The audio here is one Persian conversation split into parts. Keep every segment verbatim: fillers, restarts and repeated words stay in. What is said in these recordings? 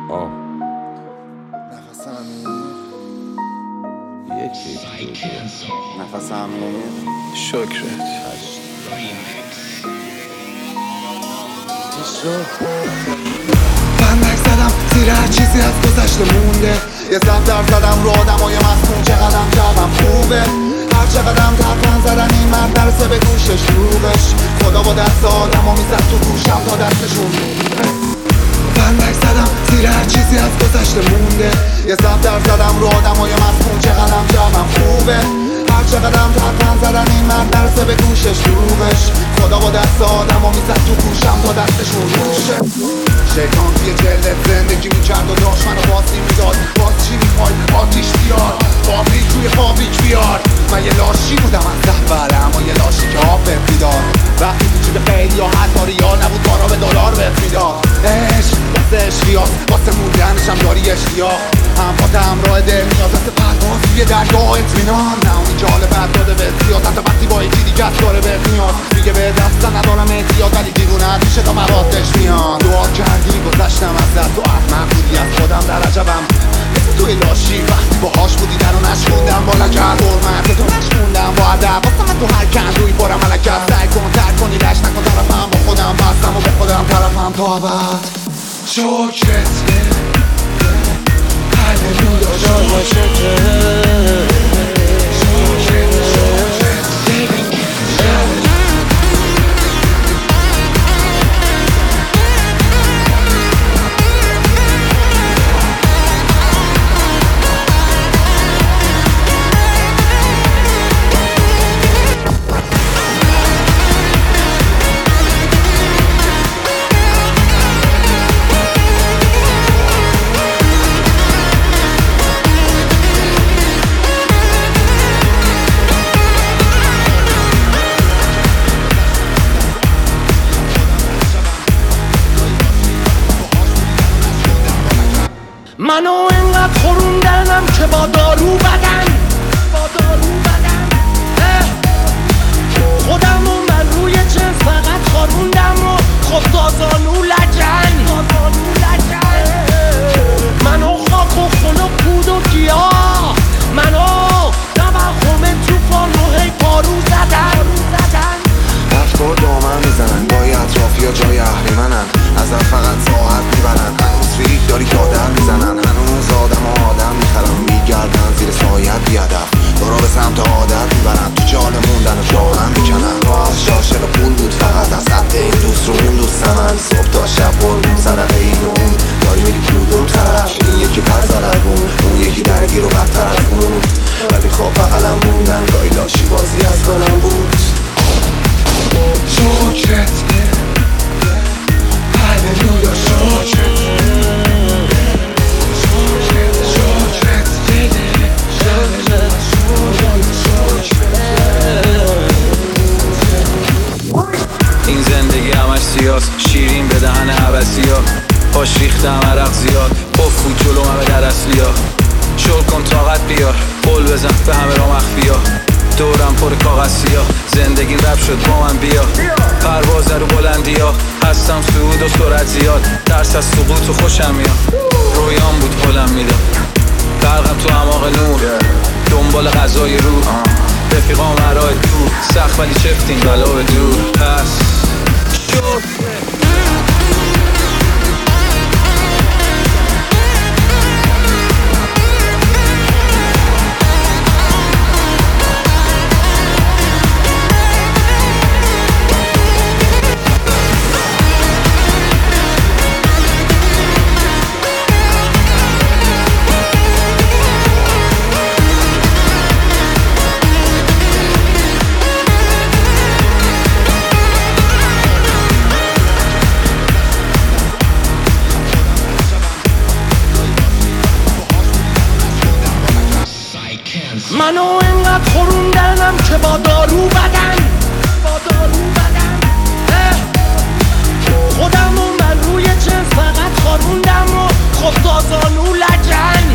آه نفس عمیق یکی نفس عمیق شکرت فندک زدم زیر هر چیزی از گذشته مونده. یه زفتر زدم رو آدمای مسمون، چقدرم جوم خوبه. هر چقدرم تفن زدن این مرد نرسه به گوشش روبش. خدا با دست آدم و میزد تو گوشم تا دستشون فندک زدم زیر هر چیزی از گذشته مونده. یه زفتر زدم رو آدمای مسمون، چقدرم جوم خوبه. هر چقدرم تفن زدن این مرد نرسه به گوشش روبش. خدا با دست آدم و میزد تو گوشم تا دستشون روشه. شیطان توی جلد زندگی میکرد و داشت منو باز نمیداد. باز چی میخوای؟ آتیش بیار، فابریک روی فابریک بیار. من یه لاشی بودم از زهبره، اما یه لاشی که آب بهت میداد. وقتی تو جیب خیلی ها حتی ریال نبود، بارا به دلار بهت میداد. عشق واسه اشتیاق، واسه موندنشم داری اشتیاق. همپات همراه دل نیاز واسه پرواز توی درگاه اطمینان. نه اونی که حال بد داده به زیاد، حتی وقتی با یکی دیگه از داره بهت میاد. میگه به دستن ندارم احتیاط، ولی دیوونه‌ات میشه تا موادش میان. دعا کردی گذشتم ازت، تو احمق بودی از خودم در عجبم. توی لاشی وقتی باهاش بودی در رو نشوندم با لگت. حرمت تو نشوندم با ادب، واسه من تو هر کندوی پرم ملکت. سعی کن ترک کنی لش نکن طرفم، با خودم بستم و به خودم طرفم تا ابد. شکرت هللویا شکرت منو اینقدر خوروندنم که با دارو بدن با دارو بدن خودم و من روی جنس فقط خاروندم و خب دازانو لجن منو خاک و خون و کود و گیاه، منو نوخم توفان و هی پارو زدن افکار دامن میزنن، گاهی اطرافی ها جای اهریمنن. ازم فقط ساعت میبرن، هنوز ریگ داری دادر میزنن. هنوز آدم و آدم میخرن، میگردن زیر سایت بیادف. دارا به سمت عادت میبرن، تو جال موندن و جاهم میکنن. باز شاشق پول بود فقط از حد این دوست رو اون دوست من. صبح تا شب قربون صدقه این اون، داری میری کدوم طرف؟ این یکی پر زرگون، اون یکی درگیر و بدتر از اون. ولی خب بقلم موندن، گاهی لاشی بازی از کنم بود. شکرت هللویا شکرت این زندگی همش سیاست، شیرین به دهن عبسیا. باش ریختم عرق زیاد، پف بود جلو همه در اصلیا. شل کن طاقت بیار، قول بزن به همه را مخفیا. دورم پر کاغذ سیاه، زندگی رب شد با من بیا. پرواز رو بلندی ها، هستم صعود و سرعت زیاد. ترس از سقوط و خوشم میاد، رویان بود حلم میداد. برقم تو اعماق نور، دنبال غذای روح. رفیقام هرای دور، سخت ولی چفتیم بلا به دور. پس شد منو اینقدر خوروندنم که با دارو بدن با دارو بدن خودم و من روی جنس فقط خاروندم و خب دازانو لجن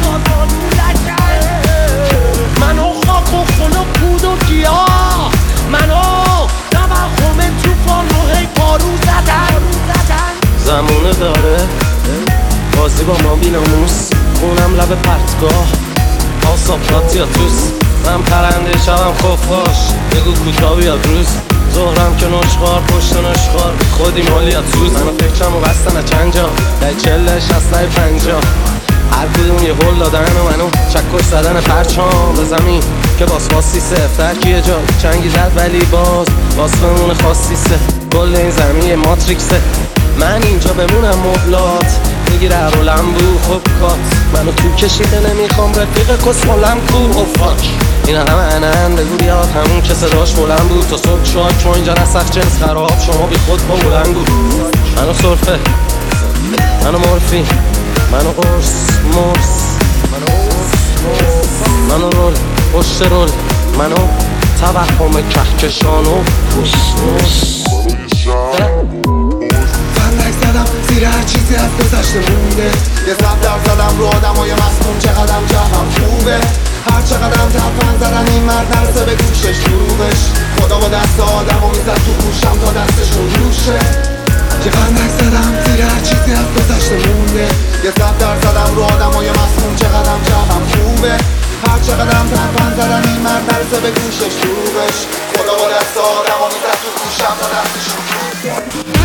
منو خاک و خون و کود و گیاه، منو نوخم توفان و هی پارو زدن. زمونه داره باز با ما بیناموس خونم لب پرتگاه آسابات یا توس من پرنده شبم خفاش بگو کوتا بیاد روز ظهرم که نشخار پشت نشخار خودی مالی یا توز منو فکرم و بستن از چند جا ده چله شسته پنجا هر کدوم یه هول دادن و منو چکش زدن پرچام به زمین که باس باستی سفتر کیه جا چنگی زد ولی باز باس بمونه خواستی سه کل این زمین یه ماتریکسه من اینجا بمونم مبلات میگیره هر لمبو خب کات منو تو کشیده نمیخوام رفیق کسمالم کو او فاک اینا همه انن بگو بیاد همون که صداش بلند بود تا صبح شاد چون اینجا نسخ جنس خراب شما بی خود با بلند بود منو صرفه منو مورفی منو قرص مرس منو قرص مرس منو رول پشت رول منو توهم کهکشان و پوشنش فندک زدم زیر هر چیزی از گذشته مونده یه زبدر زدم رو آدم و یه مسموم چقدرم جمعم خوبه هر چقدرم تفن زدن این مرد نرسه به گوشش دروغش خدا با دست آدم و میزد تو گوشم تا دستشون روشه یه فندک زدم زیر هر چیزی از گذشته مونده یه زبدر زدم رو آدم و یه مسموم چقدرم جمعم خوبه هر چقدرم تفن زدن این مرد نرسه به گوشش دروغش خدا با دست آدم و میزد تو گوشم تا دستشون روشه